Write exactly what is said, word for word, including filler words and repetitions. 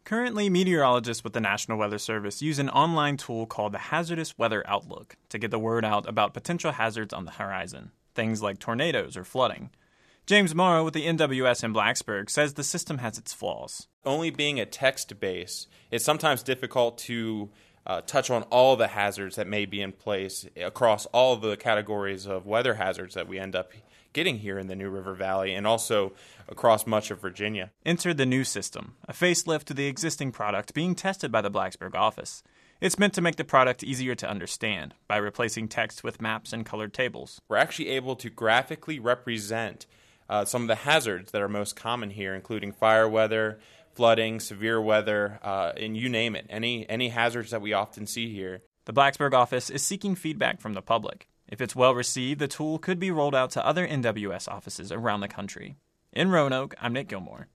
Currently, meteorologists with the National Weather Service use an online tool called the Hazardous Weather Outlook to get the word out about potential hazards on the horizon, things like tornadoes or flooding. James Morrow with the N W S in Blacksburg says the system has its flaws. Only being a text base, it's sometimes difficult to uh, touch on all the hazards that may be in place across all the categories of weather hazards that we end up getting here in the New River Valley and also across much of Virginia. Enter the new system, a facelift to the existing product being tested by the Blacksburg office. It's meant to make the product easier to understand by replacing text with maps and colored tables. We're actually able to graphically represent uh, some of the hazards that are most common here, including fire weather, flooding, severe weather, uh, and you name it, any any hazards that we often see here. The Blacksburg office is seeking feedback from the public. If it's well received, the tool could be rolled out to other N W S offices around the country. In Roanoke, I'm Nick Gilmore.